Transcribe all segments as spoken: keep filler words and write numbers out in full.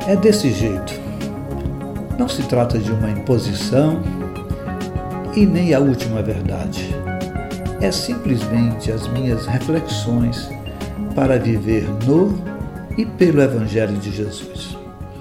É desse jeito. Não se trata de uma imposição e nem a última verdade. É simplesmente as minhas reflexões para viver no e pelo Evangelho de Jesus.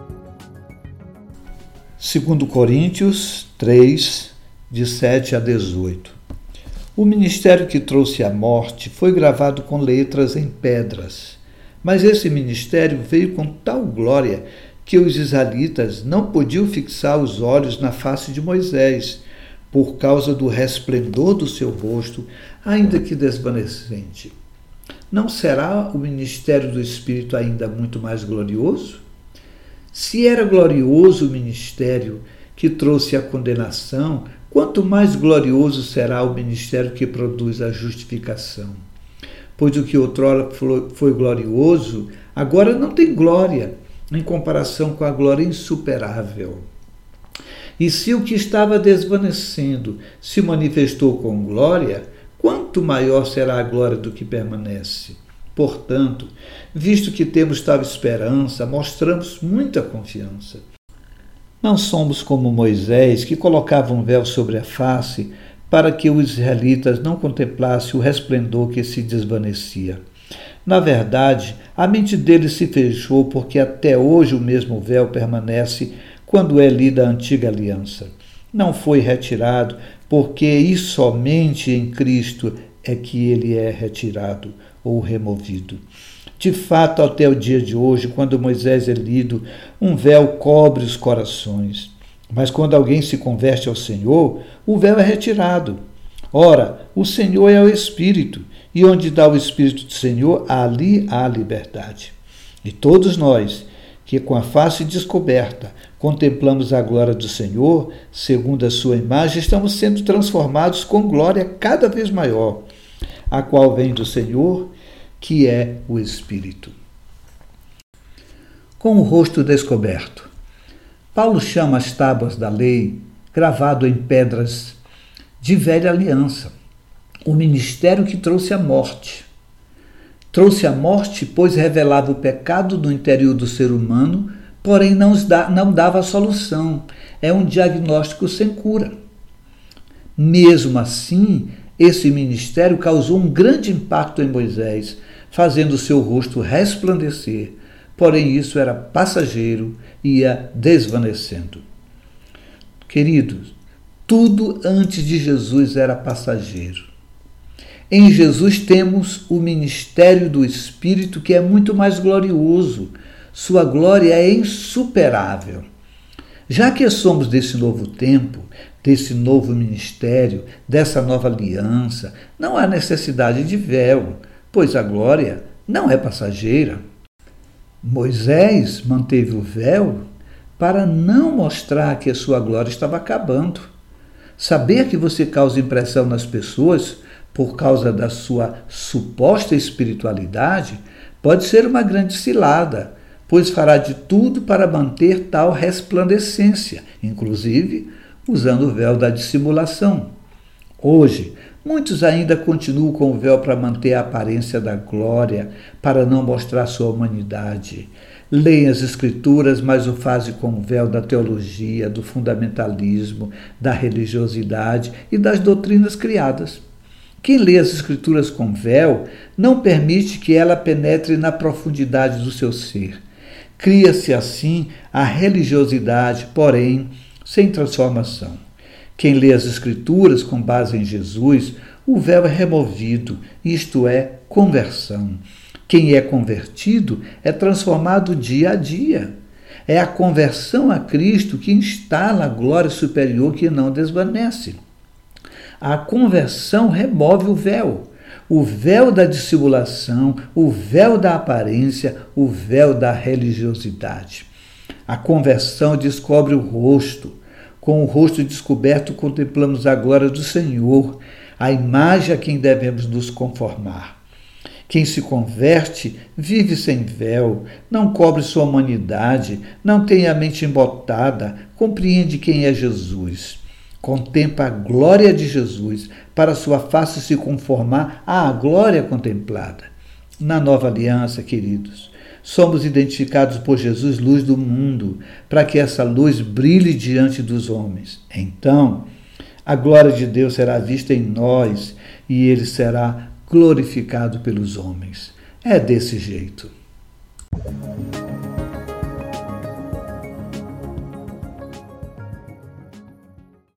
Segundo Coríntios três, de sete a dezoito. O ministério que trouxe a morte foi gravado com letras em pedras, mas esse ministério veio com tal glória que os israelitas não podiam fixar os olhos na face de Moisés, por causa do resplendor do seu rosto, ainda que desvanecente. Não será o ministério do Espírito ainda muito mais glorioso? Se era glorioso o ministério que trouxe a condenação, quanto mais glorioso será o ministério que produz a justificação. Pois o que outrora foi glorioso, agora não tem glória, em comparação com a glória insuperável. E se o que estava desvanecendo se manifestou com glória, quanto maior será a glória do que permanece? Portanto, visto que temos tal esperança, mostramos muita confiança. Não somos como Moisés, que colocava um véu sobre a face para que os israelitas não contemplassem o resplendor que se desvanecia. Na verdade, a mente deles se fechou porque até hoje o mesmo véu permanece quando é lida a antiga aliança. Não foi retirado porque e somente em Cristo é que ele é retirado ou removido. De fato, até o dia de hoje, quando Moisés é lido, um véu cobre os corações. Mas quando alguém se converte ao Senhor, o véu é retirado. Ora, o Senhor é o Espírito, e onde dá o Espírito do Senhor, ali há liberdade. E todos nós, que com a face descoberta contemplamos a glória do Senhor, segundo a sua imagem, estamos sendo transformados com glória cada vez maior, a qual vem do Senhor, que é o Espírito. Com o rosto descoberto. Paulo chama as tábuas da lei, gravado em pedras de velha aliança, o ministério que trouxe a morte. Trouxe a morte, pois revelava o pecado no interior do ser humano, porém não, não dava a solução. É um diagnóstico sem cura. Mesmo assim, esse ministério causou um grande impacto em Moisés, fazendo seu rosto resplandecer. Porém, isso era passageiro e ia desvanecendo. Queridos, tudo antes de Jesus era passageiro. Em Jesus temos o ministério do Espírito, que é muito mais glorioso. Sua glória é insuperável. Já que somos desse novo tempo, desse novo ministério, dessa nova aliança, não há necessidade de véu, pois a glória não é passageira. Moisés manteve o véu para não mostrar que a sua glória estava acabando. Saber que você causa impressão nas pessoas por causa da sua suposta espiritualidade pode ser uma grande cilada, pois fará de tudo para manter tal resplandecência, inclusive usando o véu da dissimulação. Hoje, muitos ainda continuam com o véu para manter a aparência da glória, para não mostrar sua humanidade. Leem as Escrituras, mas o fazem com o véu da teologia, do fundamentalismo, da religiosidade e das doutrinas criadas. Quem lê as Escrituras com véu não permite que ela penetre na profundidade do seu ser. Cria-se assim a religiosidade, porém, sem transformação. Quem lê as Escrituras com base em Jesus, o véu é removido, isto é, conversão. Quem é convertido é transformado dia a dia. É a conversão a Cristo que instala a glória superior que não desvanece. A conversão remove o véu. O véu da dissimulação, o véu da aparência, o véu da religiosidade. A conversão descobre o rosto. Com o rosto descoberto, contemplamos a glória do Senhor, a imagem a quem devemos nos conformar. Quem se converte vive sem véu, não cobre sua humanidade, não tem a mente embotada, compreende quem é Jesus. Contempla a glória de Jesus, para sua face se conformar à glória contemplada. Na nova aliança, queridos, somos identificados por Jesus, luz do mundo, para que essa luz brilhe diante dos homens. Então, a glória de Deus será vista em nós e ele será glorificado pelos homens. É desse jeito.